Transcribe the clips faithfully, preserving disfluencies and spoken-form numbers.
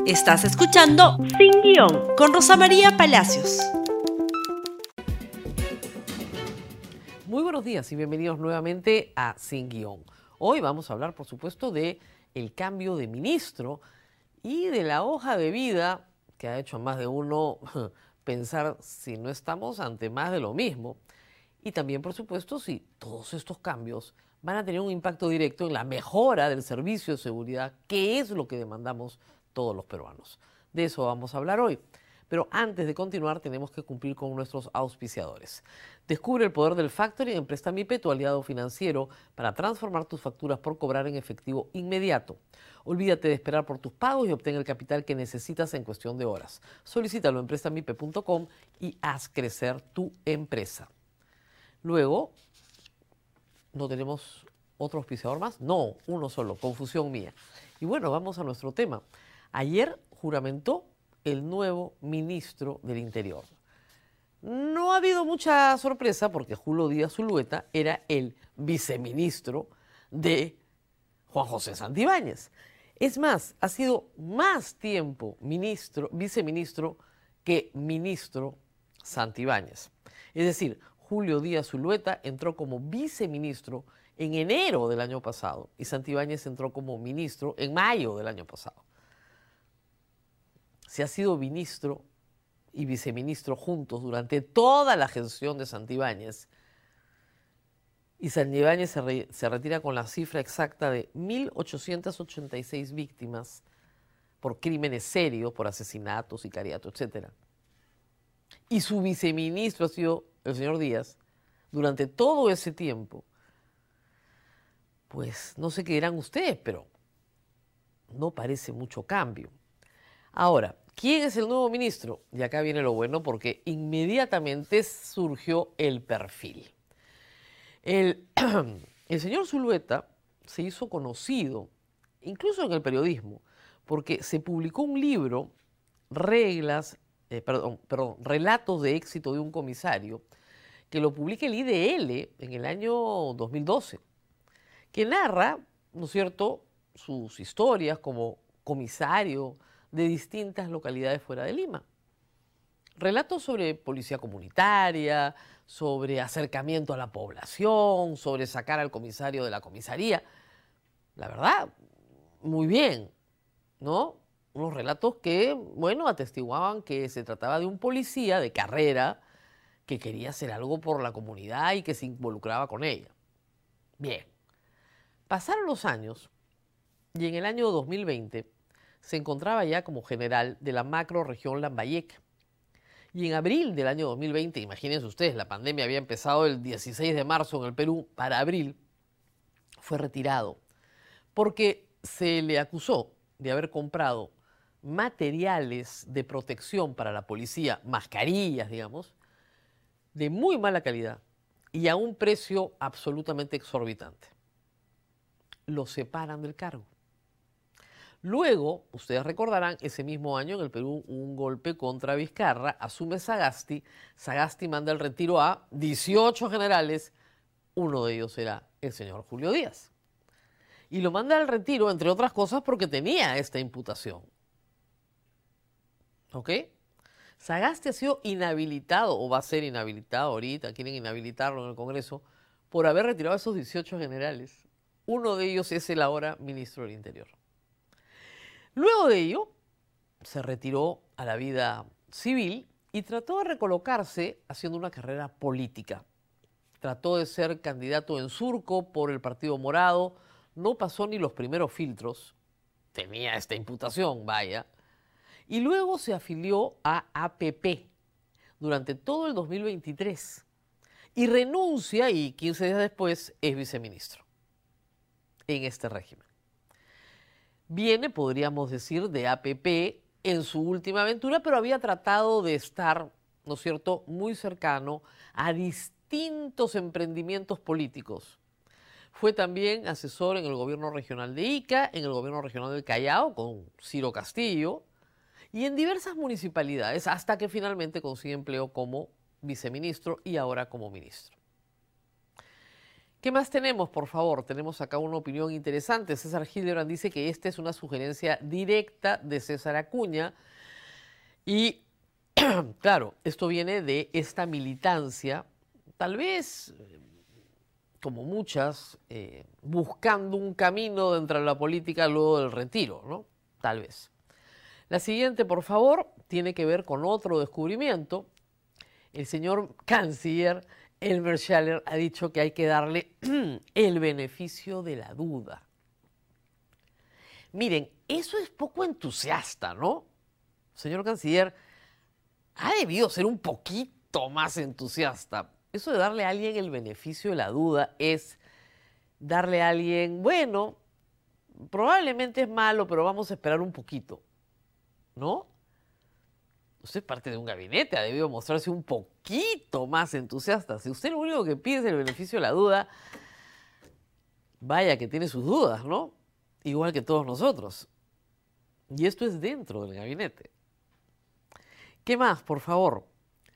Estás escuchando Sin Guión con Rosa María Palacios. Muy buenos días y bienvenidos nuevamente a Sin Guión. Hoy vamos a hablar, por supuesto, de el cambio de ministro y de la hoja de vida que ha hecho a más de uno pensar si no estamos ante más de lo mismo. Y también, por supuesto, si todos estos cambios van a tener un impacto directo en la mejora del servicio de seguridad, que es lo que demandamos todos los peruanos. De eso vamos a hablar hoy. Pero antes de continuar, tenemos que cumplir con nuestros auspiciadores. Descubre el poder del factoring en Prestamipe, tu aliado financiero, para transformar tus facturas por cobrar en efectivo inmediato. Olvídate de esperar por tus pagos y obtén el capital que necesitas en cuestión de horas. Solicítalo en prestamipe punto com y haz crecer tu empresa. Luego, ¿no tenemos otro auspiciador más? No, uno solo, confusión mía. Y bueno, vamos a nuestro tema. Ayer juramentó el nuevo ministro del Interior. No ha habido mucha sorpresa porque Julio Díaz Zulueta era el viceministro de Juan José Santibáñez. Es más, ha sido más tiempo ministro, viceministro que ministro Santibáñez. Es decir, Julio Díaz Zulueta entró como viceministro en enero del año pasado y Santibáñez entró como ministro en mayo del año pasado. Si ha sido ministro y viceministro juntos durante toda la gestión de Santibáñez, y Santibáñez se, re, se retira con la cifra exacta de mil ochocientas ochenta y seis víctimas por crímenes serios, por asesinatos, sicariato, etcétera. Y su viceministro ha sido el señor Díaz durante todo ese tiempo. Pues no sé qué dirán ustedes, pero no parece mucho cambio. Ahora, ¿quién es el nuevo ministro? Y acá viene lo bueno porque inmediatamente surgió el perfil. El, el señor Zulueta se hizo conocido, incluso en el periodismo, porque se publicó un libro, reglas, eh, perdón, perdón, relatos de éxito de un comisario, que lo publica el I D L en el año dos mil doce, que narra, ¿no es cierto?, sus historias como comisario de distintas localidades fuera de Lima. Relatos sobre policía comunitaria, sobre acercamiento a la población, sobre sacar al comisario de la comisaría. La verdad, muy bien, ¿no? Unos relatos que, bueno, atestiguaban que se trataba de un policía de carrera que quería hacer algo por la comunidad y que se involucraba con ella. Bien. Pasaron los años y en el año dos mil veinte se encontraba ya como general de la macrorregión Lambayeque. Y en abril del año dos mil veinte, imagínense ustedes, la pandemia había empezado el dieciséis de marzo en el Perú, para abril fue retirado porque se le acusó de haber comprado materiales de protección para la policía, mascarillas, digamos, de muy mala calidad y a un precio absolutamente exorbitante. Lo separan del cargo. Luego, ustedes recordarán, ese mismo año en el Perú un golpe contra Vizcarra, asume Sagasti, Sagasti manda el retiro a dieciocho generales, uno de ellos era el señor Julio Díaz. Y lo manda al retiro, entre otras cosas, porque tenía esta imputación. ¿Ok? Sagasti ha sido inhabilitado, o va a ser inhabilitado ahorita, quieren inhabilitarlo en el Congreso, por haber retirado a esos dieciocho generales. Uno de ellos es el ahora ministro del Interior. Luego de ello, se retiró a la vida civil y trató de recolocarse haciendo una carrera política. Trató de ser candidato en Surco por el Partido Morado, no pasó ni los primeros filtros, tenía esta imputación, vaya, y luego se afilió a A P P durante todo el dos mil veintitrés y renuncia y quince días después es viceministro en este régimen. Viene, podríamos decir, de A P P en su última aventura, pero había tratado de estar, ¿no es cierto?, muy cercano a distintos emprendimientos políticos. Fue también asesor en el gobierno regional de Ica, en el gobierno regional del Callao, con Ciro Castillo, y en diversas municipalidades, hasta que finalmente consigue empleo como viceministro y ahora como ministro. ¿Qué más tenemos, por favor? Tenemos acá una opinión interesante. César Hildebrand dice que esta es una sugerencia directa de César Acuña. Y, claro, esto viene de esta militancia, tal vez, como muchas, eh, buscando un camino dentro de la política luego del retiro, ¿no? Tal vez. La siguiente, por favor, tiene que ver con otro descubrimiento. El señor canciller Elmer Schaller ha dicho que hay que darle el beneficio de la duda. Miren, eso es poco entusiasta, ¿no? Señor canciller, ha debido ser un poquito más entusiasta. Eso de darle a alguien el beneficio de la duda es darle a alguien, bueno, probablemente es malo, pero vamos a esperar un poquito, ¿no? Usted es parte de un gabinete, ha debido mostrarse un poquito más entusiasta. Si usted lo único que pide es el beneficio de la duda, vaya que tiene sus dudas, ¿no? Igual que todos nosotros. Y esto es dentro del gabinete. ¿Qué más, por favor?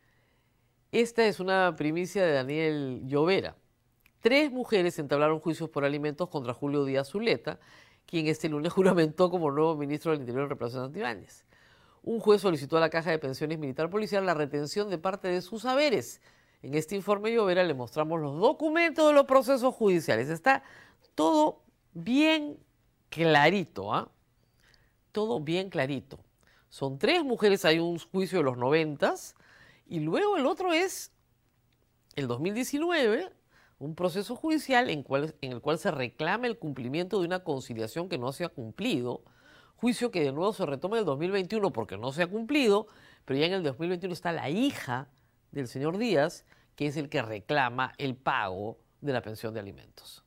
Esta es una primicia de Daniel Llovera. Tres mujeres entablaron juicios por alimentos contra Julio Díaz Zuleta, quien este lunes juramentó como nuevo ministro del Interior en reemplazo de Santibáñez. Un juez solicitó a la Caja de Pensiones Militar Policial la retención de parte de sus haberes. En este informe Llovera le mostramos los documentos de los procesos judiciales. Está todo bien clarito, ¿ah? ¿eh? Todo bien clarito. Son tres mujeres, hay un juicio de los noventas, y luego el otro es el dos mil diecinueve, un proceso judicial en, cual, en el cual se reclama el cumplimiento de una conciliación que no se ha cumplido, juicio que de nuevo se retoma en el dos mil veintiuno porque no se ha cumplido, pero ya en el dos mil veintiuno está la hija del señor Díaz, que es el que reclama el pago de la pensión de alimentos.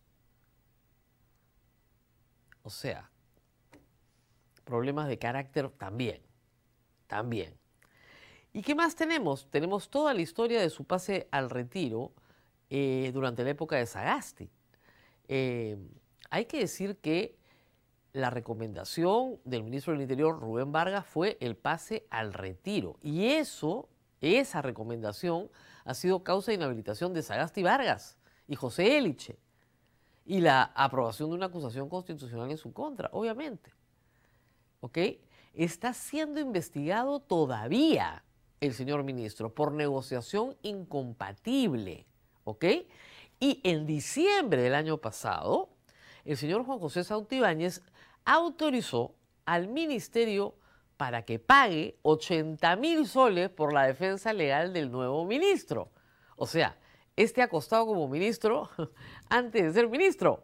O sea, problemas de carácter también, también. ¿Y qué más tenemos? Tenemos toda la historia de su pase al retiro eh, durante la época de Sagasti. Eh, hay que decir que la recomendación del ministro del Interior, Rubén Vargas, fue el pase al retiro. Y eso, esa recomendación, ha sido causa de inhabilitación de Sagasti Vargas y José Eliche. Y la aprobación de una acusación constitucional en su contra, obviamente. ¿Ok? Está siendo investigado todavía el señor ministro por negociación incompatible. ¿Ok? Y en diciembre del año pasado, el señor Juan José Santibáñez autorizó al ministerio para que pague ochenta mil soles por la defensa legal del nuevo ministro. O sea, este ha costado como ministro antes de ser ministro.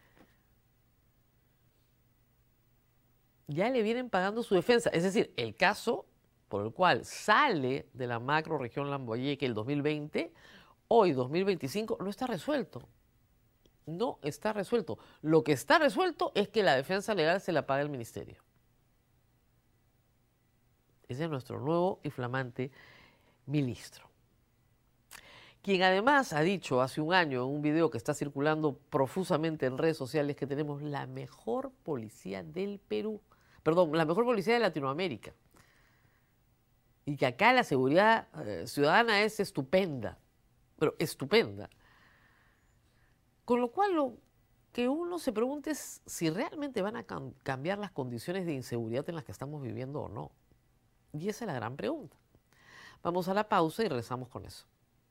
Ya le vienen pagando su defensa. Es decir, el caso por el cual sale de la macrorregión Lambayeque el dos mil veinte, hoy dos mil veinticinco, no está resuelto. No está resuelto. Lo que está resuelto es que la defensa legal se la paga el ministerio. Ese es nuestro nuevo y flamante ministro. Quien además ha dicho hace un año en un video que está circulando profusamente en redes sociales que tenemos la mejor policía del Perú, perdón, la mejor policía de Latinoamérica. Y que acá la seguridad eh, ciudadana es estupenda, pero estupenda. Con lo cual, lo que uno se pregunta es si realmente van a cam- cambiar las condiciones de inseguridad en las que estamos viviendo o no. Y esa es la gran pregunta. Vamos a la pausa y regresamos con eso.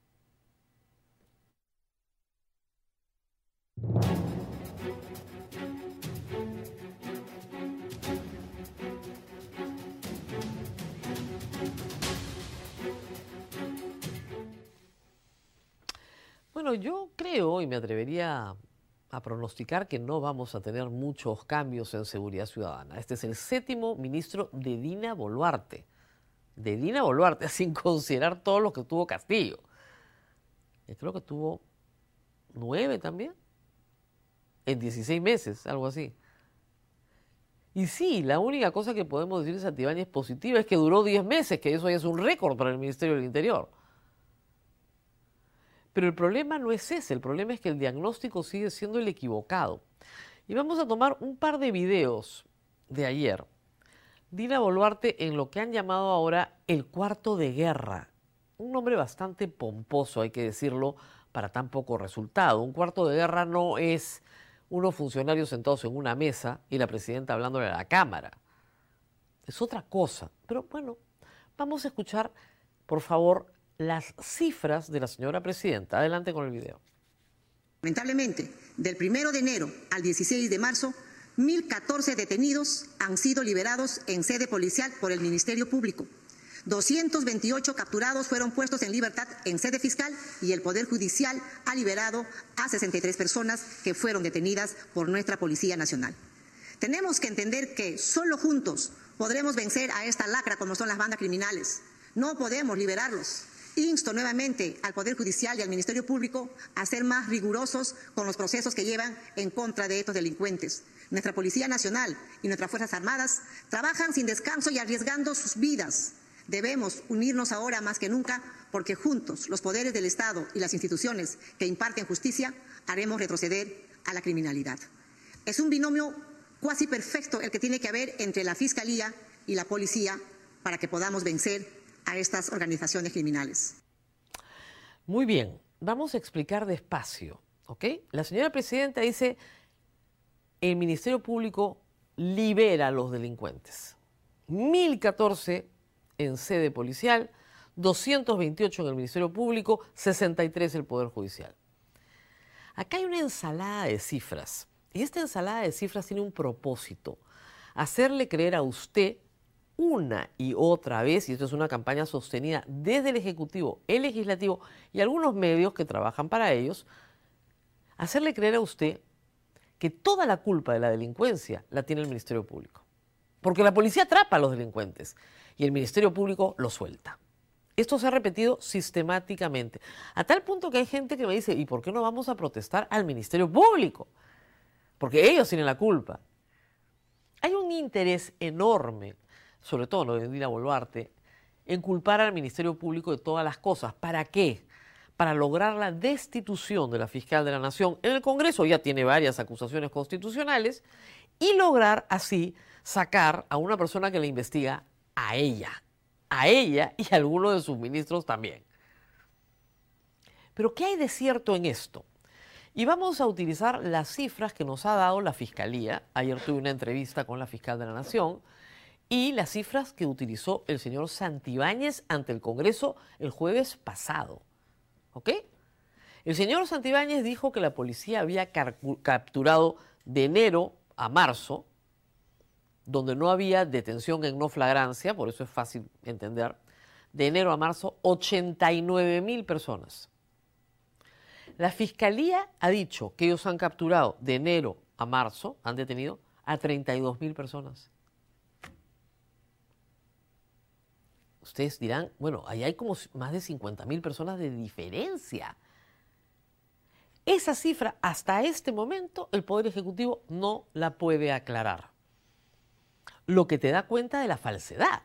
Bueno, yo creo y me atrevería a pronosticar que no vamos a tener muchos cambios en seguridad ciudadana. Este es el séptimo ministro de Dina Boluarte. De Dina Boluarte, sin considerar todo lo que tuvo Castillo. Yo creo que tuvo nueve también, en dieciséis meses, algo así. Y sí, la única cosa que podemos decir de Santibáñez positiva es que duró diez meses, que eso ya es un récord para el Ministerio del Interior. Pero el problema no es ese, el problema es que el diagnóstico sigue siendo el equivocado. Y vamos a tomar un par de videos de ayer. Dina Boluarte en lo que han llamado ahora el cuarto de guerra. Un nombre bastante pomposo, hay que decirlo, para tan poco resultado. Un cuarto de guerra no es unos funcionarios sentados en una mesa y la presidenta hablándole a la Cámara. Es otra cosa. Pero bueno, vamos a escuchar, por favor, las cifras de la señora presidenta. Adelante con el video. Lamentablemente, del primero de enero al dieciséis de marzo, mil catorce detenidos han sido liberados en sede policial por el Ministerio Público. doscientos veintiocho capturados fueron puestos en libertad en sede fiscal y el Poder Judicial ha liberado a sesenta y tres personas que fueron detenidas por nuestra Policía Nacional. Tenemos que entender que solo juntos podremos vencer a esta lacra como son las bandas criminales. No podemos liberarlos. Insto nuevamente al Poder Judicial y al Ministerio Público a ser más rigurosos con los procesos que llevan en contra de estos delincuentes. Nuestra Policía Nacional y nuestras Fuerzas Armadas trabajan sin descanso y arriesgando sus vidas. Debemos unirnos ahora más que nunca porque juntos los poderes del Estado y las instituciones que imparten justicia haremos retroceder a la criminalidad. Es un binomio cuasi perfecto el que tiene que haber entre la Fiscalía y la Policía para que podamos vencer a estas organizaciones criminales. Muy bien, vamos a explicar despacio, ¿ok? La señora presidenta dice, el Ministerio Público libera a los delincuentes. mil catorce en sede policial, doscientos veintiocho en el Ministerio Público, sesenta y tres el Poder Judicial. Acá hay una ensalada de cifras, y esta ensalada de cifras tiene un propósito, hacerle creer a usted una y otra vez, y esto es una campaña sostenida desde el Ejecutivo, el Legislativo y algunos medios que trabajan para ellos, hacerle creer a usted que toda la culpa de la delincuencia la tiene el Ministerio Público. Porque la policía atrapa a los delincuentes y el Ministerio Público los suelta. Esto se ha repetido sistemáticamente, a tal punto que hay gente que me dice, ¿y por qué no vamos a protestar al Ministerio Público? Porque ellos tienen la culpa. Hay un interés enorme, sobre todo lo de Dina Boluarte, en culpar al Ministerio Público de todas las cosas. ¿Para qué? Para lograr la destitución de la fiscal de la Nación. En el Congreso ya tiene varias acusaciones constitucionales y lograr así sacar a una persona que le investiga a ella, a ella y a algunos de sus ministros también. Pero ¿qué hay de cierto en esto? Y vamos a utilizar las cifras que nos ha dado la Fiscalía. Ayer tuve una entrevista con la fiscal de la Nación y las cifras que utilizó el señor Santibáñez ante el Congreso el jueves pasado. ¿Ok? El señor Santibáñez dijo que la policía había capturado de enero a marzo, donde no había detención en no flagrancia, por eso es fácil entender, de enero a marzo, ochenta y nueve mil personas. La Fiscalía ha dicho que ellos han capturado de enero a marzo, han detenido a treinta y dos mil personas. Ustedes dirán, bueno, ahí hay como más de cincuenta mil personas de diferencia. Esa cifra, hasta este momento, el Poder Ejecutivo no la puede aclarar. Lo que te da cuenta de la falsedad.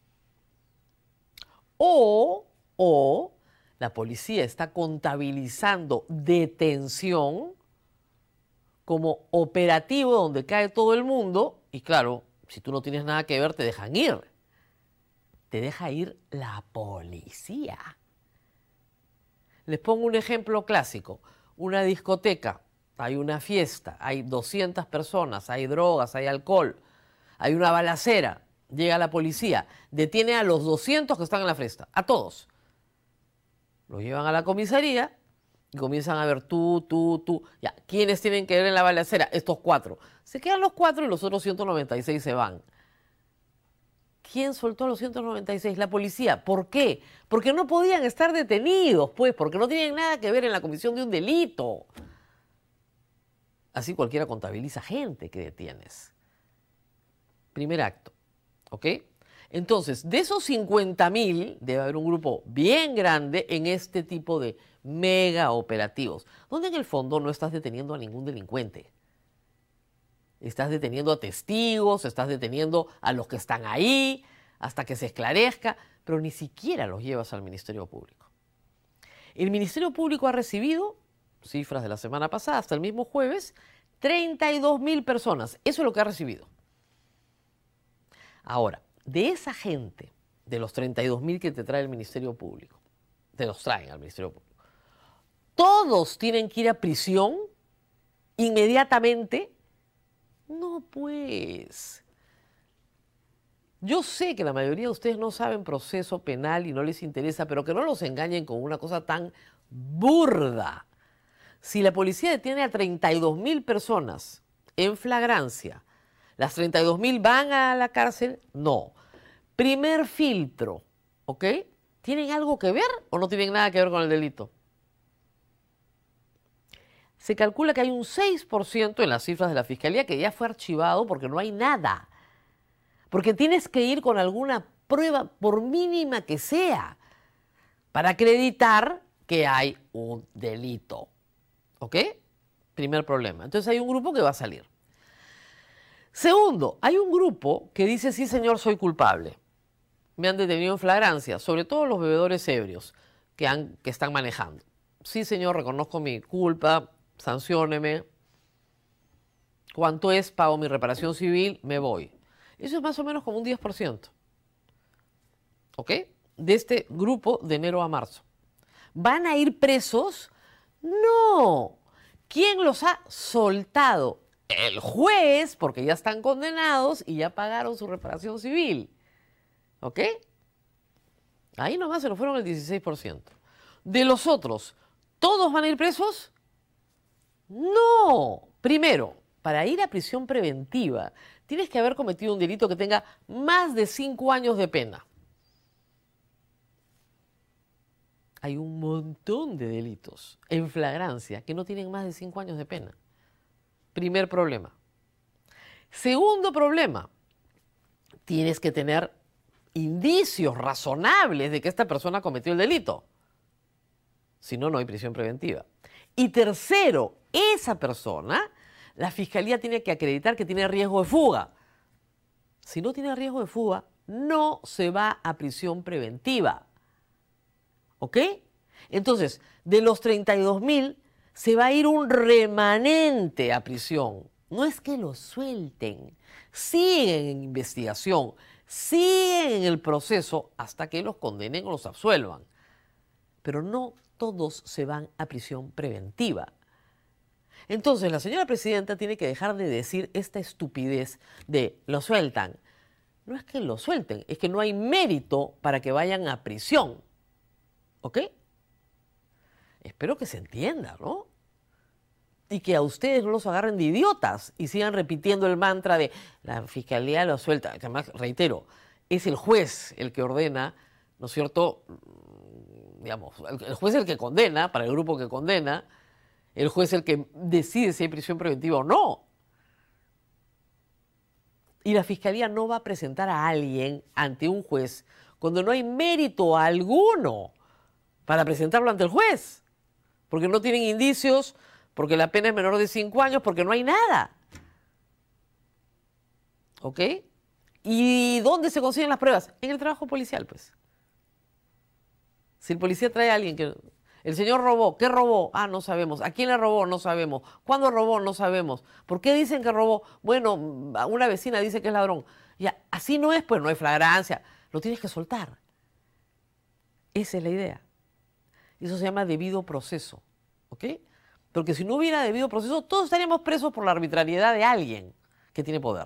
O, o la policía está contabilizando detención como operativo donde cae todo el mundo y claro, si tú no tienes nada que ver te dejan ir. Te deja ir la policía. Les pongo un ejemplo clásico. Una discoteca, hay una fiesta, hay doscientas personas, hay drogas, hay alcohol. Hay una balacera, llega la policía, detiene a los doscientos que están en la fiesta, a todos. Los llevan a la comisaría y comienzan a ver tú, tú, tú. Ya, ¿quiénes tienen que ver en la balacera? Estos cuatro. Se quedan los cuatro y los otros ciento noventa y seis se van. ¿Quién soltó a los ciento noventa y seis? La policía. ¿Por qué? Porque no podían estar detenidos, pues, porque no tienen nada que ver en la comisión de un delito. Así cualquiera contabiliza gente que detienes. Primer acto, ¿ok? Entonces, de esos cincuenta mil, debe haber un grupo bien grande en este tipo de mega operativos, donde en el fondo no estás deteniendo a ningún delincuente. Estás deteniendo a testigos, estás deteniendo a los que están ahí, hasta que se esclarezca, pero ni siquiera los llevas al Ministerio Público. El Ministerio Público ha recibido, cifras de la semana pasada, hasta el mismo jueves, treinta y dos mil personas. Eso es lo que ha recibido. Ahora, de esa gente, de los treinta y dos mil que te trae el Ministerio Público, te los traen al Ministerio Público, ¿Todos tienen que ir a prisión inmediatamente? No, pues. Yo sé que la mayoría de ustedes no saben proceso penal y no les interesa, pero que no los engañen con una cosa tan burda. Si la policía detiene a treinta y dos mil personas en flagrancia, ¿las treinta y dos mil van a la cárcel? No. Primer filtro, ¿ok? ¿Tienen algo que ver o no tienen nada que ver con el delito? Se calcula que hay un seis por ciento en las cifras de la Fiscalía que ya fue archivado porque no hay nada. Porque tienes que ir con alguna prueba, por mínima que sea, para acreditar que hay un delito. ¿Ok? Primer problema. Entonces hay un grupo que va a salir. Segundo, hay un grupo que dice, sí señor, soy culpable. Me han detenido en flagrancia, sobre todo los bebedores ebrios que, han, que están manejando. Sí señor, reconozco mi culpa, sancióneme. ¿Cuánto es? Pago mi reparación civil, me voy. Eso es más o menos como un diez por ciento. ¿Ok? De este grupo de enero a marzo. ¿Van a ir presos? No. ¿Quién los ha soltado? El juez, porque ya están condenados y ya pagaron su reparación civil. ¿Ok? Ahí nomás se nos fueron el dieciséis por ciento. De los otros, ¿todos van a ir presos? No. Primero, para ir a prisión preventiva, tienes que haber cometido un delito que tenga más de cinco años de pena. Hay un montón de delitos en flagrancia que no tienen más de cinco años de pena. Primer problema. Segundo problema, tienes que tener indicios razonables de que esta persona cometió el delito. Si no, no hay prisión preventiva. Y tercero, esa persona, la Fiscalía tiene que acreditar que tiene riesgo de fuga. Si no tiene riesgo de fuga, no se va a prisión preventiva. ¿Ok? Entonces, de los treinta y dos mil, se va a ir un remanente a prisión. No es que los suelten, siguen en investigación, siguen en el proceso hasta que los condenen o los absuelvan. Pero no todos se van a prisión preventiva. Entonces, la señora presidenta tiene que dejar de decir esta estupidez de lo sueltan. No es que lo suelten, es que no hay mérito para que vayan a prisión. ¿Ok? Espero que se entienda, ¿no? Y que a ustedes no los agarren de idiotas y sigan repitiendo el mantra de la Fiscalía lo suelta. Además, reitero, es el juez el que ordena, ¿no es cierto? Digamos, el juez es el que condena, para el grupo que condena, el juez es el que decide si hay prisión preventiva o no. Y la Fiscalía no va a presentar a alguien ante un juez cuando no hay mérito alguno para presentarlo ante el juez, porque no tienen indicios, porque la pena es menor de cinco años, porque no hay nada. ¿Ok? ¿Y dónde se consiguen las pruebas? En el trabajo policial, pues. Si el policía trae a alguien que... El señor robó. ¿Qué robó? Ah, no sabemos. ¿A quién le robó? No sabemos. ¿Cuándo robó? No sabemos. ¿Por qué dicen que robó? Bueno, una vecina dice que es ladrón. Ya, así no es, pues no hay flagrancia. Lo tienes que soltar. Esa es la idea. Eso se llama debido proceso, ¿ok? Porque si no hubiera debido proceso, todos estaríamos presos por la arbitrariedad de alguien que tiene poder.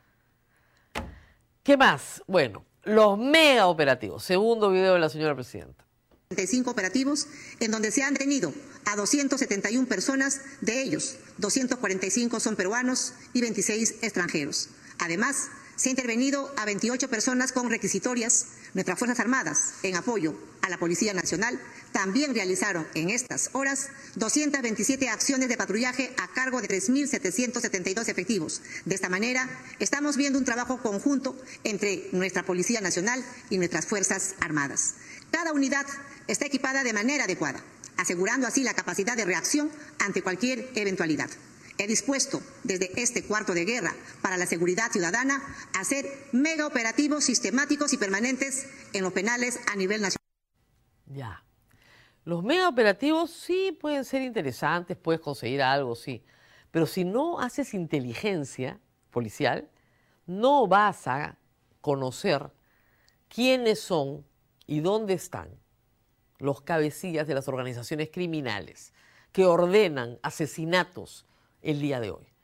¿Qué más? Bueno, los mega operativos. Segundo video de la señora presidenta. treinta y cinco operativos en donde se han detenido a doscientas setenta y una personas, de ellos doscientos cuarenta y cinco son peruanos y veintiséis extranjeros. Además, se ha intervenido a veintiocho personas con requisitorias. Nuestras Fuerzas Armadas, en apoyo a la Policía Nacional, también realizaron en estas horas doscientas veintisiete acciones de patrullaje a cargo de tres mil setecientos setenta y dos efectivos. De esta manera, estamos viendo un trabajo conjunto entre nuestra Policía Nacional y nuestras Fuerzas Armadas. Cada unidad está equipada de manera adecuada, asegurando así la capacidad de reacción ante cualquier eventualidad. He dispuesto desde este cuarto de guerra para la seguridad ciudadana a hacer mega operativos sistemáticos y permanentes en los penales a nivel nacional. Ya. Los mega operativos sí pueden ser interesantes, puedes conseguir algo, sí. Pero si no haces inteligencia policial, no vas a conocer quiénes son y dónde están. los cabecillas de las organizaciones criminales que ordenan asesinatos el día de hoy.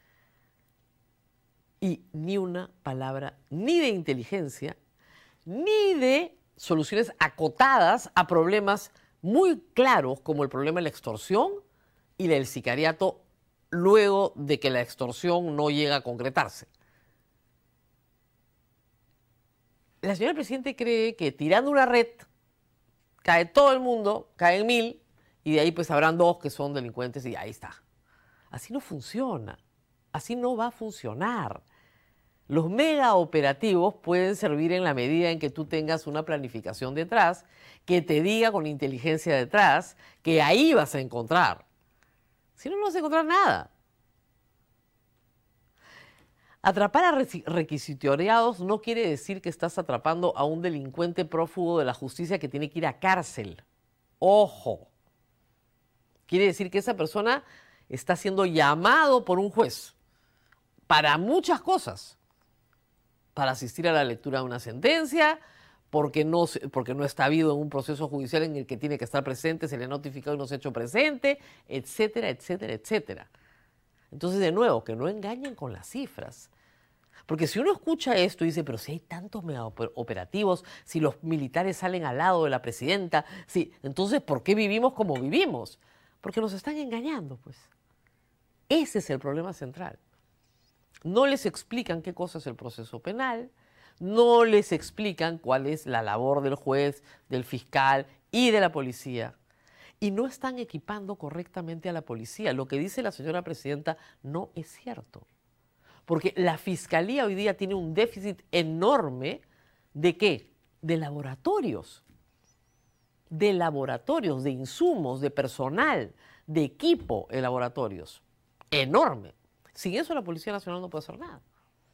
Y ni una palabra ni de inteligencia, ni de soluciones acotadas a problemas muy claros como el problema de la extorsión y el sicariato luego de que la extorsión no llega a concretarse. La señora Presidente cree que tirando una red cae todo el mundo, caen mil, y de ahí pues habrán dos que son delincuentes y ahí está. Así no funciona, así no va a funcionar. Los mega operativos pueden servir en la medida en que tú tengas una planificación detrás, que te diga con inteligencia detrás que ahí vas a encontrar. Si no, no vas a encontrar nada. Atrapar a requisitoriados no quiere decir que estás atrapando a un delincuente prófugo de la justicia que tiene que ir a cárcel. ¡Ojo! Quiere decir que esa persona está siendo llamado por un juez para muchas cosas. Para asistir a la lectura de una sentencia, porque no, porque no está habido en un proceso judicial en el que tiene que estar presente, se le ha notificado y no se ha hecho presente, etcétera, etcétera, etcétera. Entonces, de nuevo, que no engañen con las cifras. Porque si uno escucha esto y dice, pero si hay tantos mega operativos, si los militares salen al lado de la presidenta, si, entonces, ¿por qué vivimos como vivimos? Porque nos están engañando, pues. Ese es el problema central. No les explican qué cosa es el proceso penal, no les explican cuál es la labor del juez, del fiscal y de la policía. Y no están equipando correctamente a la policía. Lo que dice la señora presidenta no es cierto. Porque la fiscalía hoy día tiene un déficit enorme ¿de qué? De laboratorios. De laboratorios, de insumos, de personal, de equipo en laboratorios. Enorme. Sin eso la Policía Nacional no puede hacer nada.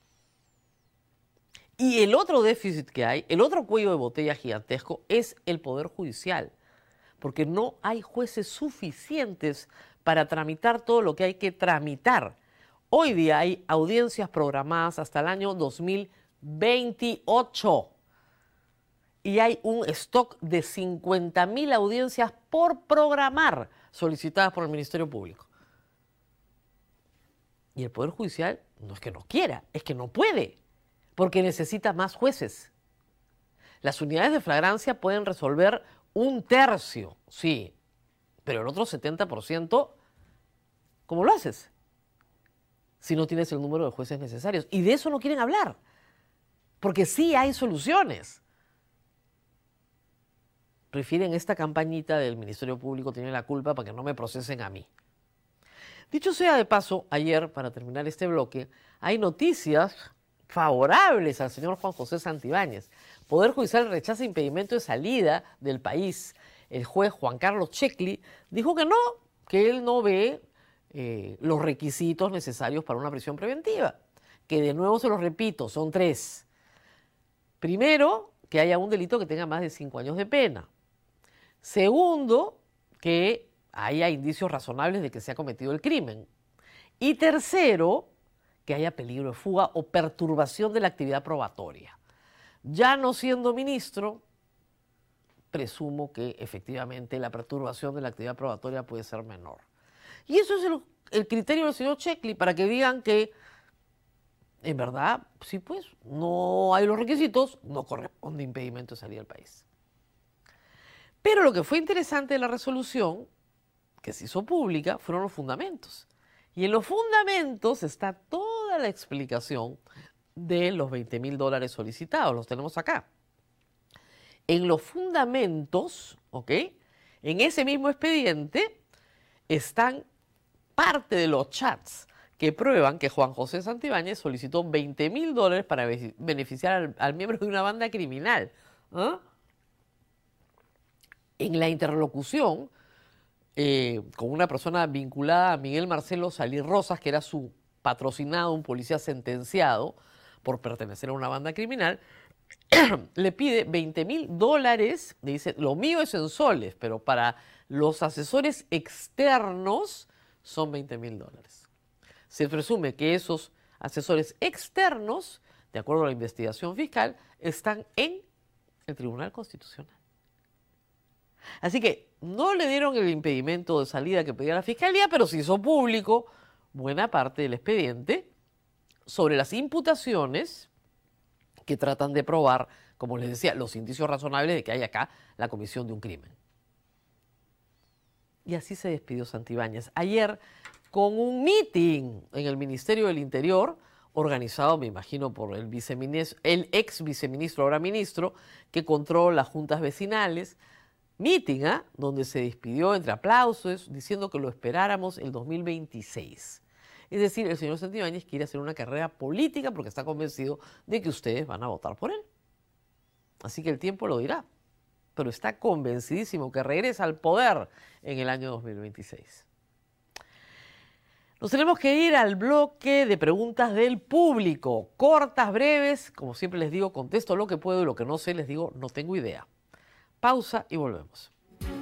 Y el otro déficit que hay, el otro cuello de botella gigantesco es el Poder Judicial, porque no hay jueces suficientes para tramitar todo lo que hay que tramitar. Hoy día hay audiencias programadas hasta el año dos mil veintiocho y hay un stock de cincuenta mil audiencias por programar solicitadas por el Ministerio Público. Y el Poder Judicial no es que no quiera, es que no puede, porque necesita más jueces. Las unidades de flagrancia pueden resolver un tercio, sí, pero el otro setenta por ciento, ¿cómo lo haces? Si no tienes el número de jueces necesarios. Y de eso no quieren hablar, porque sí hay soluciones. Prefieren esta campañita del Ministerio Público tiene la culpa para que no me procesen a mí. Dicho sea de paso, ayer, para terminar este bloque, hay noticias favorables al señor Juan José Santibáñez. Poder Judicial rechaza impedimento de salida del país. El juez Juan Carlos Checli dijo que no, que él no ve eh, los requisitos necesarios para una prisión preventiva. Que de nuevo se los repito, son tres. Primero, que haya un delito que tenga más de cinco años de pena. Segundo, que haya indicios razonables de que se ha cometido el crimen. Y tercero, que haya peligro de fuga o perturbación de la actividad probatoria. Ya no siendo ministro, presumo que efectivamente la perturbación de la actividad probatoria puede ser menor. Y eso es el, el criterio del señor Checli, para que digan que, en verdad, sí pues, no hay los requisitos, no corresponde impedimento de salida del país. Pero lo que fue interesante de la resolución que se hizo pública fueron los fundamentos. Y en los fundamentos está toda la explicación de los veinte mil dólares solicitados. Los tenemos acá. En los fundamentos, ¿ok? En ese mismo expediente están parte de los chats que prueban que Juan José Santibáñez solicitó veinte mil dólares para beneficiar al, al miembro de una banda criminal. ¿Ah? En la interlocución Eh, con una persona vinculada a Miguel Marcelo Salí Rosas, que era su patrocinado, un policía sentenciado por pertenecer a una banda criminal, le pide veinte mil dólares, le dice, lo mío es en soles, pero para los asesores externos son veinte mil dólares. Se presume que esos asesores externos, de acuerdo a la investigación fiscal, están en el Tribunal Constitucional. Así que no le dieron el impedimento de salida que pedía la Fiscalía, pero se hizo público buena parte del expediente sobre las imputaciones que tratan de probar, como les decía, los indicios razonables de que hay acá la comisión de un crimen. Y así se despidió Santibáñez. Ayer, con un meeting en el Ministerio del Interior, organizado, me imagino, por el, viceministro, el ex viceministro, ahora ministro, que controla las juntas vecinales. Meeting, ¿eh? Donde se despidió entre aplausos, diciendo que lo esperáramos el dos mil veintiséis. Es decir, el señor Santibáñez quiere hacer una carrera política porque está convencido de que ustedes van a votar por él. Así que el tiempo lo dirá. Pero está convencidísimo que regresa al poder en el año dos mil veintiséis. Nos tenemos que ir al bloque de preguntas del público. Cortas, breves, como siempre les digo, contesto lo que puedo y lo que no sé les digo, no tengo idea. Pausa y volvemos.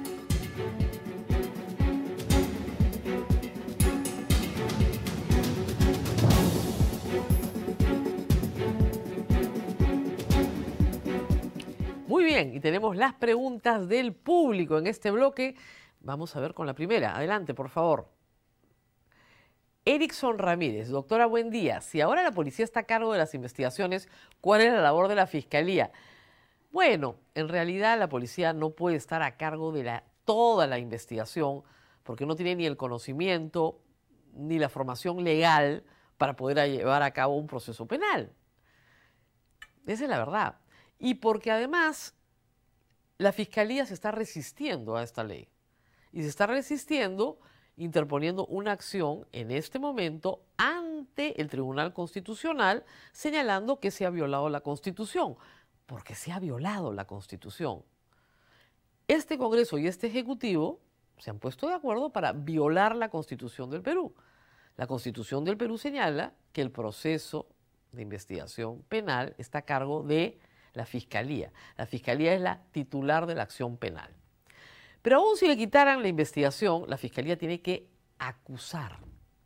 Muy bien, y tenemos las preguntas del público en este bloque. Vamos a ver con la primera. Adelante, por favor. Erickson Ramírez, doctora, buen día. Si ahora la policía está a cargo de las investigaciones, ¿cuál es la labor de la Fiscalía? Bueno, en realidad la policía no puede estar a cargo de la, toda la investigación porque no tiene ni el conocimiento ni la formación legal para poder llevar a cabo un proceso penal. Esa es la verdad. Y porque además la Fiscalía se está resistiendo a esta ley. Y se está resistiendo interponiendo una acción en este momento ante el Tribunal Constitucional señalando que se ha violado la Constitución. Porque se ha violado la Constitución. Este Congreso y este Ejecutivo se han puesto de acuerdo para violar la Constitución del Perú. La Constitución del Perú señala que el proceso de investigación penal está a cargo de la Fiscalía. La Fiscalía es la titular de la acción penal. Pero aún si le quitaran la investigación, la Fiscalía tiene que acusar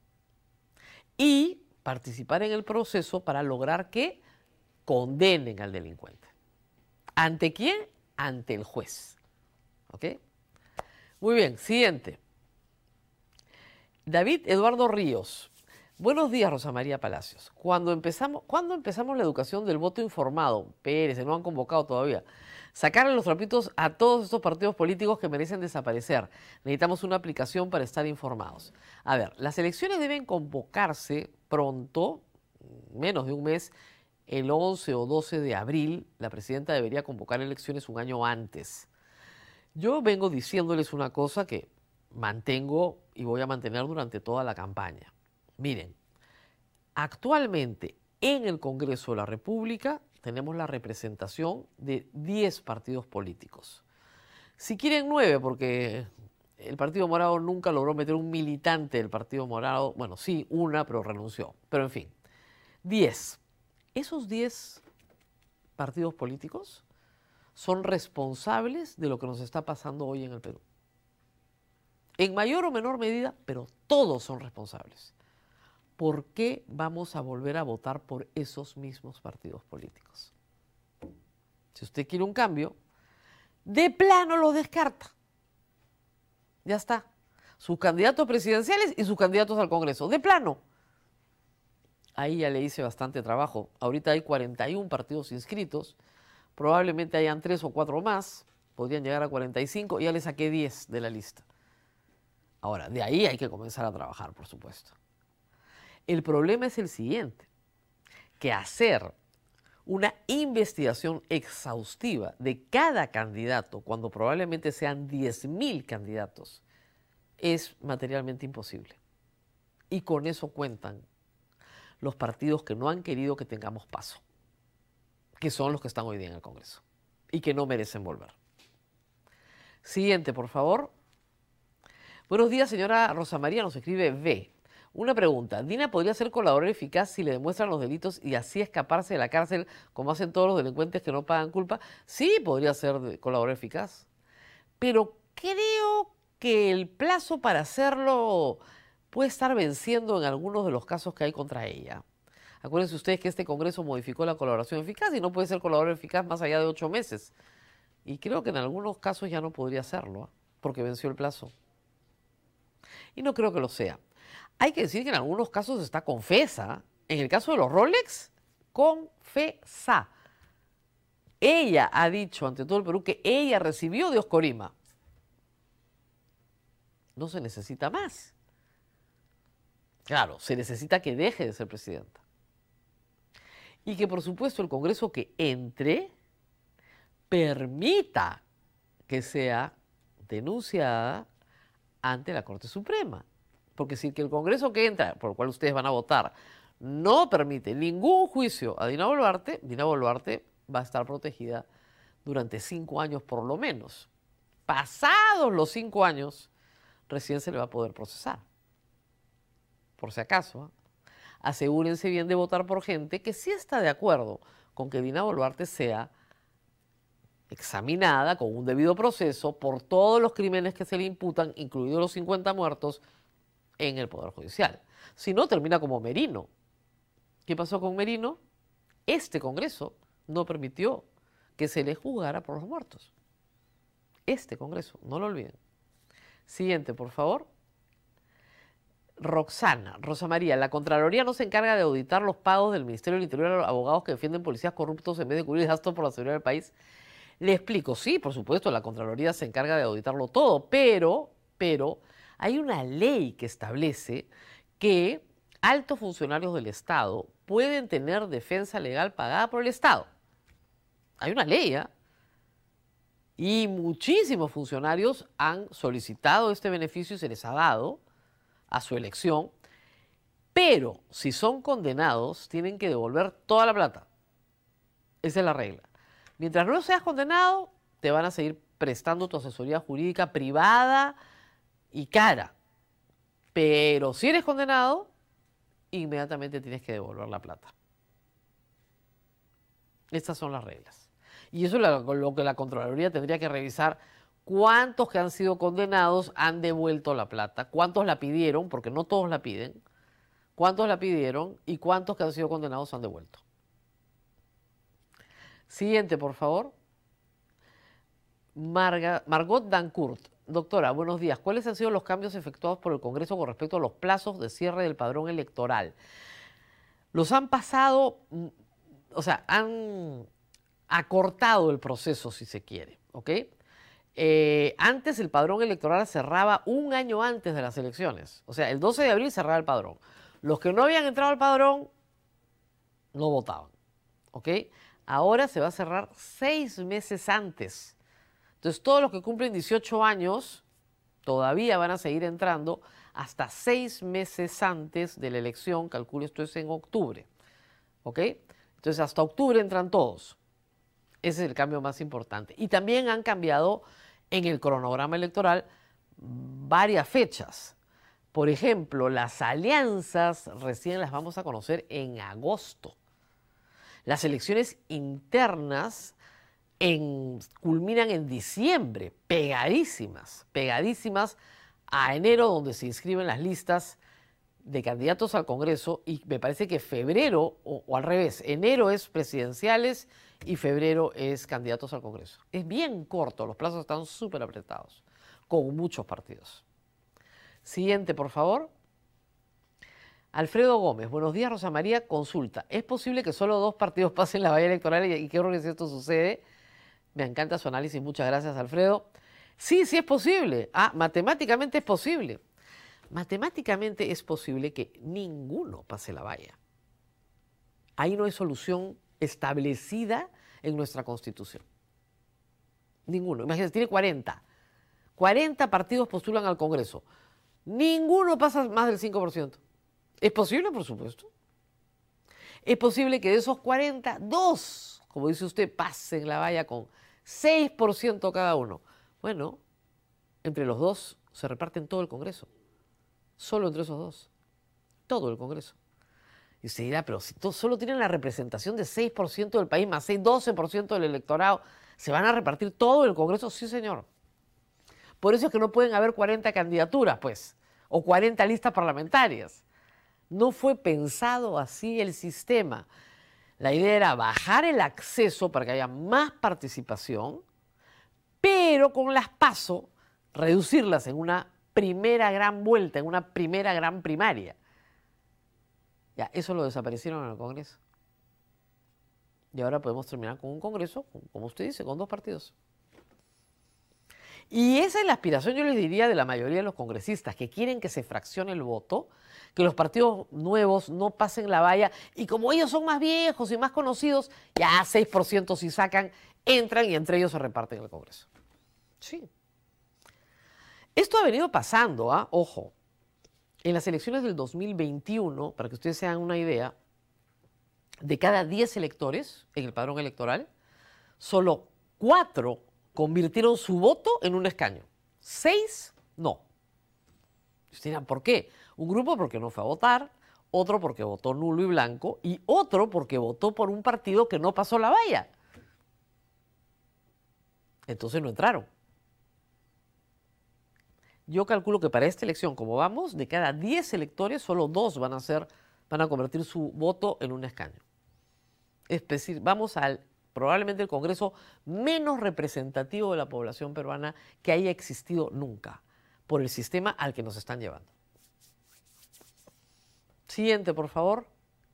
y participar en el proceso para lograr que condenen al delincuente. ¿Ante quién? Ante el juez. ¿Ok? Muy bien, siguiente. David Eduardo Ríos. Buenos días, Rosa María Palacios. Cuando empezamos, ¿cuándo empezamos la educación del voto informado? Pérez, se no han convocado todavía. Sacarle los trapitos a todos estos partidos políticos que merecen desaparecer. Necesitamos una aplicación para estar informados. A ver, las elecciones deben convocarse pronto, menos de un mes, el once o doce de abril. La presidenta debería convocar elecciones un año antes. Yo vengo diciéndoles una cosa que mantengo y voy a mantener durante toda la campaña. Miren, actualmente en el Congreso de la República tenemos la representación de diez partidos políticos. Si quieren nueve, porque el Partido Morado nunca logró meter un militante del Partido Morado, bueno, sí, una, pero renunció. Pero en fin, diez. Esos diez partidos políticos son responsables de lo que nos está pasando hoy en el Perú. En mayor o menor medida, pero todos son responsables. ¿Por qué vamos a volver a votar por esos mismos partidos políticos? Si usted quiere un cambio, de plano los descarta. Ya está. Sus candidatos presidenciales y sus candidatos al Congreso. De plano. Ahí ya le hice bastante trabajo. Ahorita hay cuarenta y un partidos inscritos. Probablemente hayan tres o cuatro más. Podrían llegar a cuarenta y cinco. Y ya le saqué diez de la lista. Ahora, de ahí hay que comenzar a trabajar, por supuesto. El problema es el siguiente, que hacer una investigación exhaustiva de cada candidato, cuando probablemente sean diez mil candidatos, es materialmente imposible. Y con eso cuentan los partidos que no han querido que tengamos paso, que son los que están hoy día en el Congreso y que no merecen volver. Siguiente, por favor. Buenos días, señora Rosa María, nos escribe V. Una pregunta, ¿Dina podría ser colaborador eficaz si le demuestran los delitos y así escaparse de la cárcel como hacen todos los delincuentes que no pagan culpa? Sí, podría ser colaborador eficaz, pero creo que el plazo para hacerlo puede estar venciendo en algunos de los casos que hay contra ella. Acuérdense ustedes que este Congreso modificó la colaboración eficaz y no puede ser colaborador eficaz más allá de ocho meses. Y creo que en algunos casos ya no podría hacerlo, ¿eh? Porque venció el plazo. Y no creo que lo sea. Hay que decir que en algunos casos está confesa. En el caso de los Rolex, confesa. Ella ha dicho ante todo el Perú que ella recibió de Oscorima. No se necesita más. Claro, se necesita que deje de ser presidenta. Y que por supuesto el Congreso que entre permita que sea denunciada ante la Corte Suprema. Porque si que el Congreso que entra, por el cual ustedes van a votar, no permite ningún juicio a Dina Boluarte, Dina Boluarte va a estar protegida durante cinco años por lo menos. Pasados los cinco años, recién se le va a poder procesar. Por si acaso, ¿eh? Asegúrense bien de votar por gente que sí está de acuerdo con que Dina Boluarte sea examinada con un debido proceso por todos los crímenes que se le imputan, incluidos los cincuenta muertos, en el Poder Judicial. Si no, termina como Merino. ¿Qué pasó con Merino? Este Congreso no permitió que se le juzgara por los muertos. Este Congreso, no lo olviden. Siguiente, por favor. Roxana, Rosa María, la Contraloría no se encarga de auditar los pagos del Ministerio del Interior a los abogados que defienden policías corruptos en vez de cubrir gastos por la seguridad del país. Le explico, sí, por supuesto, la Contraloría se encarga de auditarlo todo, pero, pero hay una ley que establece que altos funcionarios del Estado pueden tener defensa legal pagada por el Estado. Hay una ley, ¿eh? Y muchísimos funcionarios han solicitado este beneficio y se les ha dado a su elección, pero si son condenados tienen que devolver toda la plata. Esa es la regla. Mientras no seas condenado, te van a seguir prestando tu asesoría jurídica privada y cara. Pero si eres condenado, inmediatamente tienes que devolver la plata. Estas son las reglas. Y eso es lo, lo que la Contraloría tendría que revisar. ¿Cuántos que han sido condenados han devuelto la plata? ¿Cuántos la pidieron? Porque no todos la piden. ¿Cuántos la pidieron? ¿Y cuántos que han sido condenados han devuelto? Siguiente, por favor. Marga, Margot Dancourt. Doctora, buenos días. ¿Cuáles han sido los cambios efectuados por el Congreso con respecto a los plazos de cierre del padrón electoral? Los han pasado, o sea, han acortado el proceso, si se quiere, ¿ok? Eh, antes el padrón electoral cerraba un año antes de las elecciones. O sea, el doce de abril cerraba el padrón. Los que no habían entrado al padrón no votaban, ¿ok? Ahora se va a cerrar seis meses antes. Entonces, todos los que cumplen dieciocho años todavía van a seguir entrando hasta seis meses antes de la elección. Calculo esto es en octubre, ¿ok? Entonces, hasta octubre entran todos. Ese es el cambio más importante. Y también han cambiado en el cronograma electoral varias fechas. Por ejemplo, las alianzas recién las vamos a conocer en agosto. Las elecciones internas en, culminan en diciembre, pegadísimas, pegadísimas a enero, donde se inscriben las listas de candidatos al Congreso, y me parece que febrero, o, o al revés, enero es presidenciales y febrero es candidatos al Congreso. Es bien corto, los plazos están súper apretados, con muchos partidos. Siguiente, por favor. Alfredo Gómez, buenos días, Rosa María, consulta. ¿Es posible que solo dos partidos pasen la valla electoral y, y qué horror que si esto sucede? Me encanta su análisis, muchas gracias, Alfredo. Sí, sí es posible. Ah, matemáticamente es posible. Matemáticamente es posible que ninguno pase la valla. Ahí no hay solución establecida en nuestra Constitución. Ninguno. Imagínense, tiene cuarenta. cuarenta partidos postulan al Congreso. Ninguno pasa más del cinco por ciento. ¿Es posible? Por supuesto. Es posible que de esos cuarenta, dos, como dice usted, pasen la valla con seis por ciento cada uno. Bueno, entre los dos se reparten todo el Congreso. Solo entre esos dos. Todo el Congreso. Y usted dirá, pero si todos solo tienen la representación de seis por ciento del país, más seis, doce por ciento del electorado, ¿se van a repartir todo el Congreso? Sí, señor. Por eso es que no pueden haber cuarenta candidaturas, pues, o cuarenta listas parlamentarias. No fue pensado así el sistema. La idea era bajar el acceso para que haya más participación, pero con las PASO reducirlas en una primera gran vuelta, en una primera gran primaria. Ya, eso lo desaparecieron en el Congreso. Y ahora podemos terminar con un Congreso, como usted dice, con dos partidos. Y esa es la aspiración, yo les diría, de la mayoría de los congresistas, que quieren que se fraccione el voto, que los partidos nuevos no pasen la valla, y como ellos son más viejos y más conocidos, ya seis por ciento si sacan, entran y entre ellos se reparten el Congreso. Sí. Esto ha venido pasando, ¿ah? Ojo, en las elecciones del dos mil veintiuno, para que ustedes se hagan una idea, de cada diez electores en el padrón electoral, solo cuatro convirtieron su voto en un escaño. Seis, no. Ustedes dirán, ¿por qué? Un grupo porque no fue a votar, otro porque votó nulo y blanco, y otro porque votó por un partido que no pasó la valla. Entonces no entraron. Yo calculo que para esta elección, como vamos, de cada diez electores, solo dos van a ser, van a convertir su voto en un escaño. Es decir, vamos al probablemente el Congreso menos representativo de la población peruana que haya existido nunca, por el sistema al que nos están llevando. Siguiente, por favor.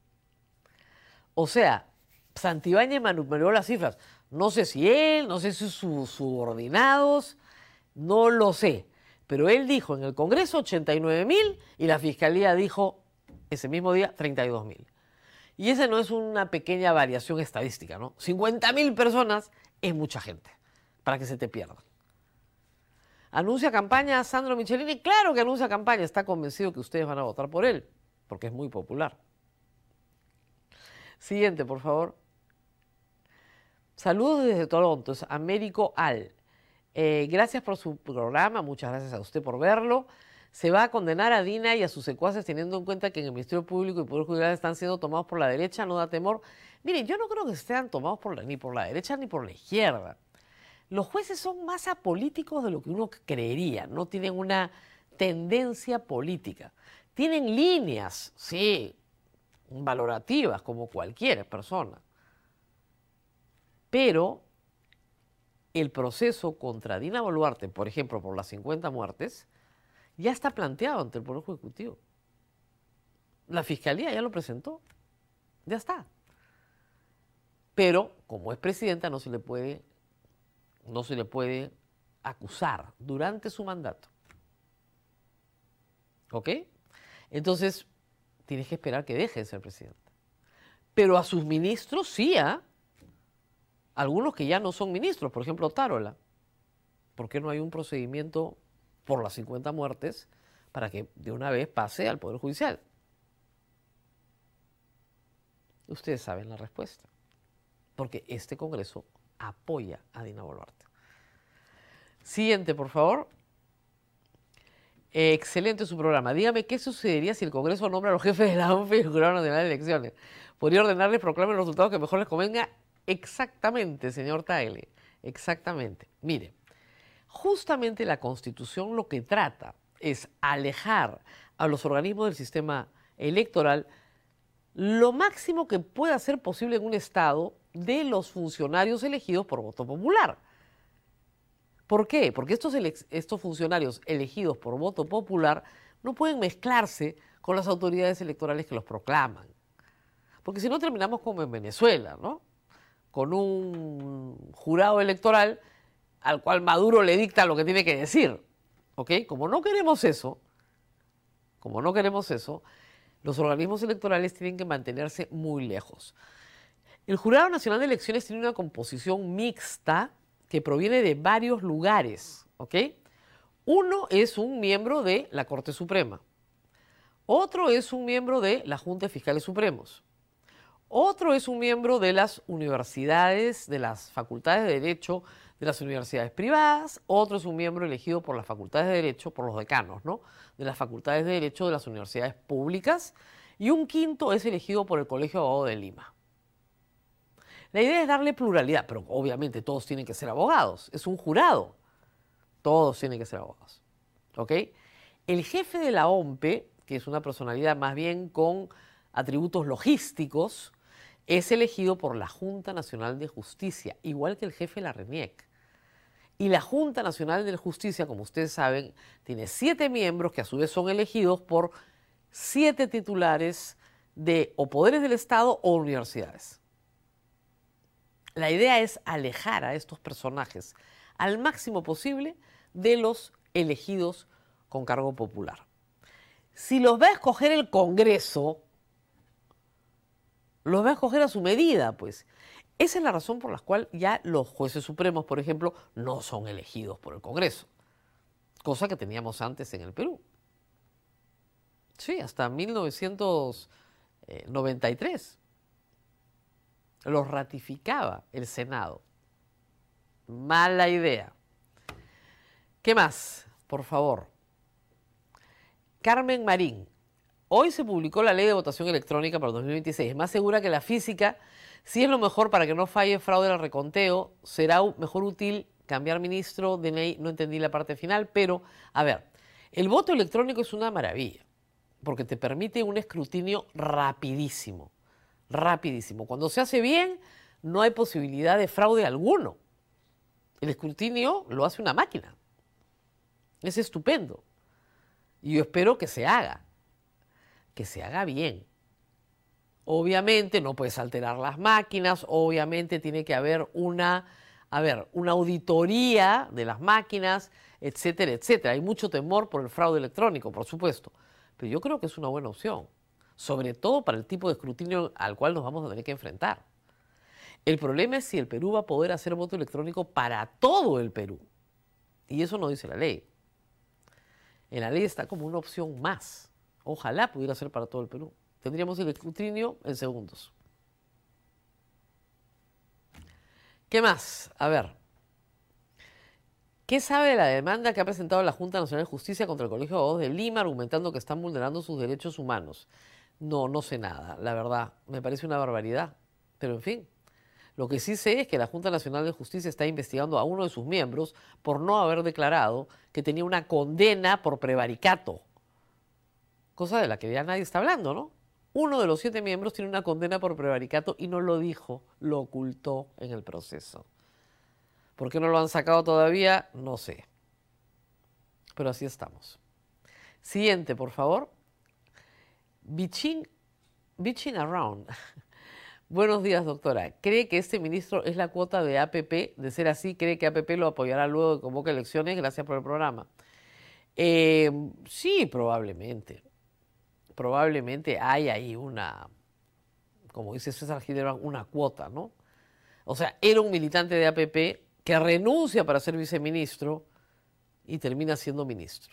O sea, Santibáñez manipuló las cifras. No sé si él, no sé si sus subordinados, no lo sé. Pero él dijo en el Congreso ochenta y nueve mil y la Fiscalía dijo ese mismo día treinta y dos mil. Y esa no es una pequeña variación estadística, ¿no? cincuenta mil personas es mucha gente, para que se te pierdan. ¿Anuncia campaña Sandro Michelini? Claro que anuncia campaña, está convencido que ustedes van a votar por él, porque es muy popular. Siguiente, por favor. Saludos desde Toronto, es Américo Al. Eh, gracias por su programa, muchas gracias a usted por verlo. Se va a condenar a Dina y a sus secuaces teniendo en cuenta que en el Ministerio Público y Poder Judicial están siendo tomados por la derecha, ¿no da temor? Miren, yo no creo que sean tomados por la, ni por la derecha ni por la izquierda. Los jueces son más apolíticos de lo que uno creería, no tienen una tendencia política. Tienen líneas, sí, valorativas como cualquier persona. Pero el proceso contra Dina Boluarte, por ejemplo, por las cincuenta muertes, ya está planteado ante el Poder Ejecutivo. La Fiscalía ya lo presentó. Ya está. Pero, como es presidenta, no se le puede, no se le puede acusar durante su mandato. ¿Ok? Entonces, tienes que esperar que deje de ser presidenta. Pero a sus ministros sí, ¿ah? Algunos que ya no son ministros, por ejemplo, Tarola. ¿Por qué no hay un procedimiento por las cincuenta muertes para que de una vez pase al Poder Judicial? Ustedes saben la respuesta. Porque este Congreso apoya a Dina Boluarte. Siguiente, por favor. Eh, excelente su programa. Dígame qué sucedería si el Congreso nombra a los jefes de la O N F y el Jurado Nacional de Elecciones. ¿Podría ordenarles proclamen los resultados que mejor les convenga? Exactamente, señor Tagle. Exactamente. Mire. Justamente la Constitución lo que trata es alejar a los organismos del sistema electoral lo máximo que pueda ser posible en un Estado de los funcionarios elegidos por voto popular. ¿Por qué? Porque estos, estos funcionarios elegidos por voto popular no pueden mezclarse con las autoridades electorales que los proclaman. Porque si no terminamos como en Venezuela, ¿no? Con un jurado electoral al cual Maduro le dicta lo que tiene que decir, ¿ok? Como no queremos eso, como no queremos eso, los organismos electorales tienen que mantenerse muy lejos. El Jurado Nacional de Elecciones tiene una composición mixta que proviene de varios lugares, ¿ok? Uno es un miembro de la Corte Suprema, otro es un miembro de la Junta de Fiscales Supremos, otro es un miembro de las universidades, de las facultades de Derecho, de las universidades privadas, otro es un miembro elegido por las facultades de Derecho, por los decanos, ¿no? De las facultades de Derecho de las universidades públicas, y un quinto es elegido por el Colegio de Abogados de Lima. La idea es darle pluralidad, pero obviamente todos tienen que ser abogados, es un jurado, todos tienen que ser abogados, ¿ok? El jefe de la O M P E, que es una personalidad más bien con atributos logísticos, es elegido por la Junta Nacional de Justicia, igual que el jefe de la RENIEC. Y la Junta Nacional de Justicia, como ustedes saben, tiene siete miembros que a su vez son elegidos por siete titulares de o poderes del Estado o universidades. La idea es alejar a estos personajes al máximo posible de los elegidos con cargo popular. Si los va a escoger el Congreso, los va a escoger a su medida, pues. Esa es la razón por la cual ya los jueces supremos, por ejemplo, no son elegidos por el Congreso, cosa que teníamos antes en el Perú. Sí, hasta mil novecientos noventa y tres los ratificaba el Senado. Mala idea. ¿Qué más? Por favor. Carmen Marín. Hoy se publicó la ley de votación electrónica para el dos mil veintiséis. Es más segura que la física. Si es lo mejor para que no falle fraude al reconteo, será mejor útil cambiar ministro, D N I. No entendí la parte final, pero a ver, el voto electrónico es una maravilla, porque te permite un escrutinio rapidísimo, rapidísimo. Cuando se hace bien, no hay posibilidad de fraude alguno. El escrutinio lo hace una máquina. Es estupendo. Y yo espero que se haga, que se haga bien. Obviamente no puedes alterar las máquinas, obviamente tiene que haber una, a ver, una auditoría de las máquinas, etcétera, etcétera. Hay mucho temor por el fraude electrónico, por supuesto, pero yo creo que es una buena opción, sobre todo para el tipo de escrutinio al cual nos vamos a tener que enfrentar. El problema es si el Perú va a poder hacer voto electrónico para todo el Perú, y eso no dice la ley. En la ley está como una opción más. Ojalá pudiera ser para todo el Perú. Tendríamos el escrutinio en segundos. ¿Qué más? A ver. ¿Qué sabe de la demanda que ha presentado la Junta Nacional de Justicia contra el Colegio de Abogados de Lima, argumentando que están vulnerando sus derechos humanos? No, no sé nada, la verdad. Me parece una barbaridad. Pero en fin. Lo que sí sé es que la Junta Nacional de Justicia está investigando a uno de sus miembros por no haber declarado que tenía una condena por prevaricato. Cosa de la que ya nadie está hablando, ¿no? Uno de los siete miembros tiene una condena por prevaricato y no lo dijo, lo ocultó en el proceso. ¿Por qué no lo han sacado todavía? No sé. Pero así estamos. Siguiente, por favor. Bitching, bitching around. Buenos días, doctora. ¿Cree que este ministro es la cuota de A P P? De ser así, ¿cree que A P P lo apoyará luego de que convoque elecciones? Gracias por el programa. Eh, sí, probablemente. Probablemente hay ahí una, como dice César Hildebrand, una cuota, ¿no? O sea, era un militante de A P P que renuncia para ser viceministro y termina siendo ministro.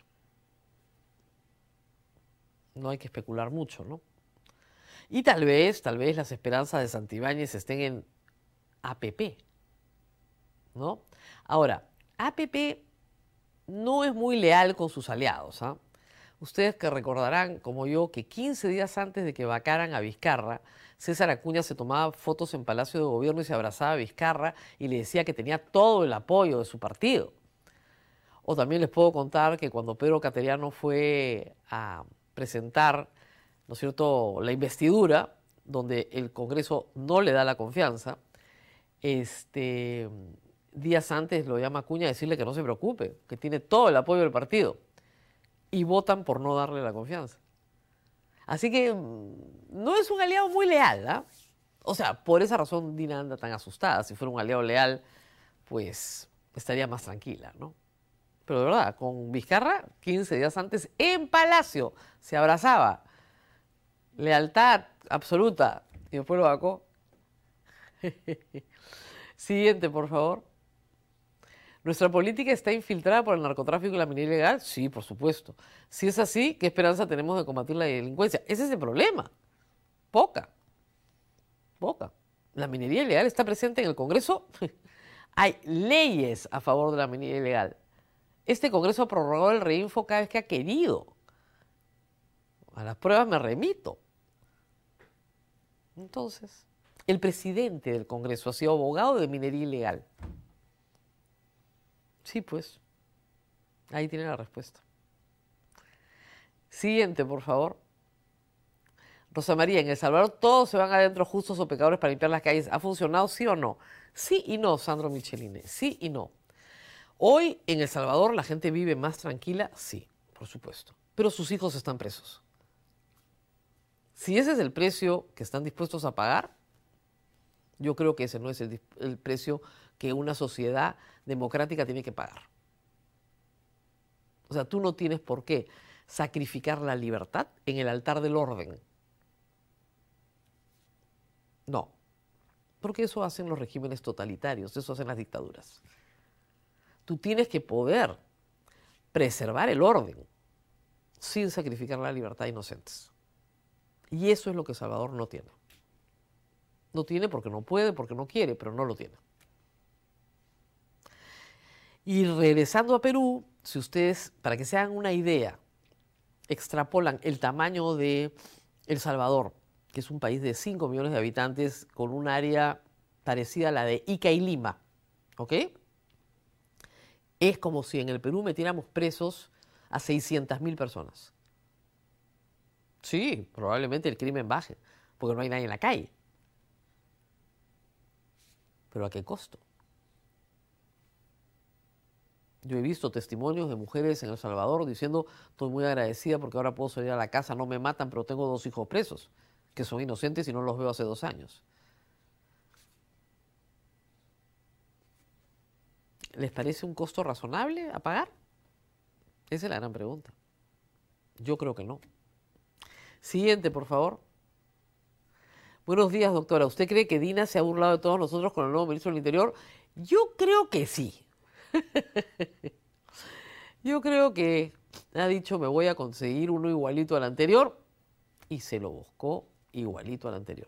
No hay que especular mucho, ¿no? Y tal vez, tal vez las esperanzas de Santibáñez estén en A P P, ¿no? Ahora, A P P no es muy leal con sus aliados, ¿ah? ¿eh? Ustedes que recordarán, como yo, que quince días antes de que vacaran a Vizcarra, César Acuña se tomaba fotos en Palacio de Gobierno y se abrazaba a Vizcarra y le decía que tenía todo el apoyo de su partido. O también les puedo contar que cuando Pedro Cateriano fue a presentar, ¿no es cierto?, la investidura, donde el Congreso no le da la confianza, este, días antes lo llama Acuña a decirle que no se preocupe, que tiene todo el apoyo del partido. Y votan por no darle la confianza. Así que no es un aliado muy leal, ¿ah? ¿eh? O sea, por esa razón Dina anda tan asustada. Si fuera un aliado leal, pues estaría más tranquila, ¿no? Pero de verdad, con Vizcarra, quince días antes, en Palacio, se abrazaba. Lealtad absoluta. Y después lo vacó. Siguiente, por favor. ¿Nuestra política está infiltrada por el narcotráfico y la minería ilegal? Sí, por supuesto. Si es así, ¿qué esperanza tenemos de combatir la delincuencia? Ese es el problema. Poca. Poca. La minería ilegal está presente en el Congreso. Hay leyes a favor de la minería ilegal. Este Congreso ha prorrogado el reinfo cada vez que ha querido. A las pruebas me remito. Entonces, el presidente del Congreso ha sido abogado de minería ilegal. Sí, pues. Ahí tiene la respuesta. Siguiente, por favor. Rosa María, en El Salvador todos se van adentro justos o pecadores para limpiar las calles. ¿Ha funcionado, sí o no? Sí y no, Sandro Micheline. Sí y no. Hoy en El Salvador la gente vive más tranquila, sí, por supuesto, pero sus hijos están presos. Si ese es el precio que están dispuestos a pagar, yo creo que ese no es el, el precio que una sociedad democrática tiene que pagar. O sea, tú no tienes por qué sacrificar la libertad en el altar del orden. No, porque eso hacen los regímenes totalitarios, eso hacen las dictaduras. Tú tienes que poder preservar el orden sin sacrificar la libertad de inocentes. Y eso es lo que El Salvador no tiene. No tiene porque no puede, porque no quiere, pero no lo tiene. Y regresando a Perú, si ustedes, para que se hagan una idea, extrapolan el tamaño de El Salvador, que es un país de cinco millones de habitantes con un área parecida a la de Ica y Lima, ¿ok? Es como si en el Perú metiéramos presos a seiscientas mil personas. Sí, probablemente el crimen baje, porque no hay nadie en la calle. ¿Pero a qué costo? Yo he visto testimonios de mujeres en El Salvador diciendo, estoy muy agradecida porque ahora puedo salir a la casa, no me matan, pero tengo dos hijos presos, que son inocentes y no los veo hace dos años. ¿Les parece un costo razonable a pagar? Esa es la gran pregunta. Yo creo que no. Siguiente, por favor. Buenos días, doctora. ¿Usted cree que Dina se ha burlado de todos nosotros con el nuevo ministro del Interior? Yo creo que sí. Yo creo que ha dicho, me voy a conseguir uno igualito al anterior, y se lo buscó igualito al anterior.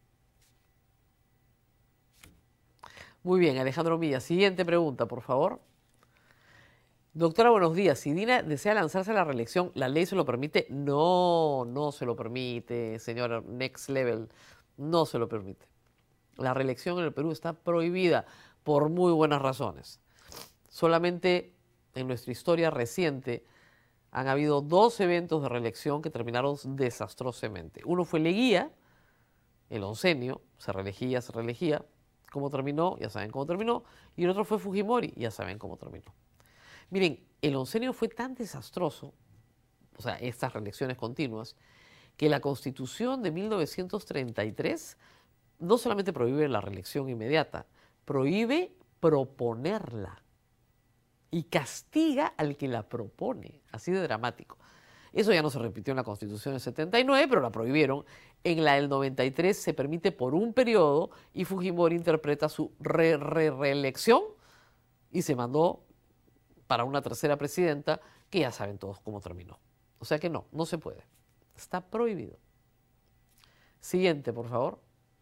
Muy bien, Alejandro Milla. Siguiente pregunta, por favor. Doctora, buenos días. Si Dina desea lanzarse a la reelección, ¿la ley se lo permite? No, no se lo permite, señora Next Level. No se lo permite. La reelección en el Perú está prohibida por muy buenas razones. Solamente en nuestra historia reciente han habido dos eventos de reelección que terminaron desastrosamente. Uno fue Leguía, el oncenio, se reelegía, se reelegía. ¿Cómo terminó? Ya saben cómo terminó. Y el otro fue Fujimori, ya saben cómo terminó. Miren, el oncenio fue tan desastroso, o sea, estas reelecciones continuas, que la Constitución de mil novecientos treinta y tres no solamente prohíbe la reelección inmediata, prohíbe proponerla y castiga al que la propone, así de dramático. Eso ya no se repitió en la Constitución del setenta y nueve, pero la prohibieron. En la del noventa y tres se permite por un periodo y Fujimori interpreta su re, re, reelección y se mandó para una tercera presidenta que ya saben todos cómo terminó. O sea que no, no se puede. Está prohibido. Siguiente, por favor.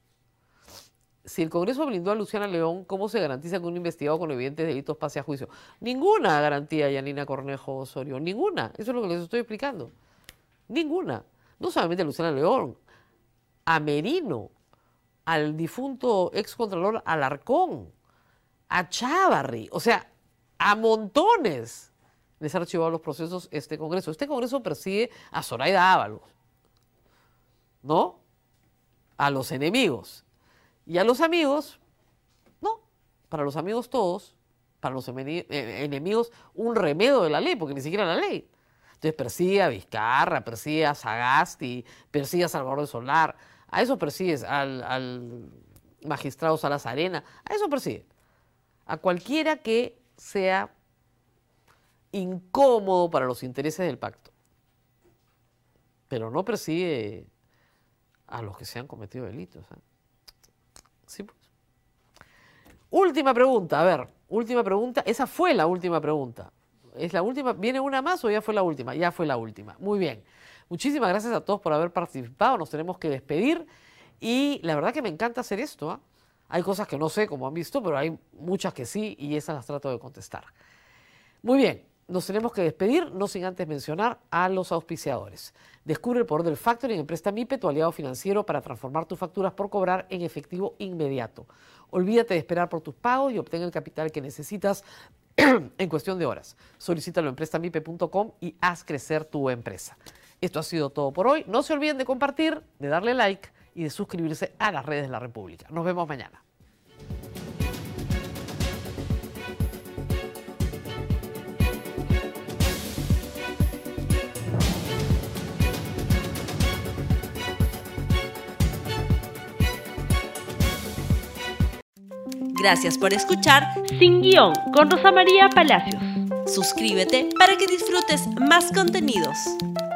Si el Congreso blindó a Luciana León, ¿cómo se garantiza que un investigado con evidentes delitos pase a juicio? Ninguna garantía, Yanina Cornejo Osorio, ninguna. Eso es lo que les estoy explicando. Ninguna. No solamente a Luciana León, a Merino, al difunto excontralor Alarcón, a Chávarri, o sea, a montones les ha archivado los procesos este Congreso. Este Congreso persigue a Zoraida Ábalos, ¿no? A los enemigos. Y a los amigos, no. Para los amigos todos, para los enemigos un remedio de la ley, porque ni siquiera la ley. Entonces persigue a Vizcarra, persigue a Sagasti, persigue a Salvador de Solar, a eso persigues, al, al magistrado Salas Arena, a eso persigue. A cualquiera que sea incómodo para los intereses del pacto. Pero no persigue a los que se han cometido delitos. ¿eh? Sí, pues. Última pregunta, a ver, última pregunta. Esa fue la última pregunta. ¿Es la última? ¿Viene una más o ya fue la última? Ya fue la última. Muy bien. Muchísimas gracias a todos por haber participado. Nos tenemos que despedir. Y la verdad que me encanta hacer esto. ¿eh? Hay cosas que no sé, como han visto, pero hay muchas que sí y esas las trato de contestar. Muy bien. Nos tenemos que despedir, no sin antes mencionar a los auspiciadores. Descubre el poder del factoring en Prestamipé, tu aliado financiero para transformar tus facturas por cobrar en efectivo inmediato. Olvídate de esperar por tus pagos y obtén el capital que necesitas en cuestión de horas. Solicítalo en prestamipe punto com y haz crecer tu empresa. Esto ha sido todo por hoy. No se olviden de compartir, de darle like y de suscribirse a las redes de la República. Nos vemos mañana. Gracias por escuchar Sin Guión con Rosa María Palacios. Suscríbete para que disfrutes más contenidos.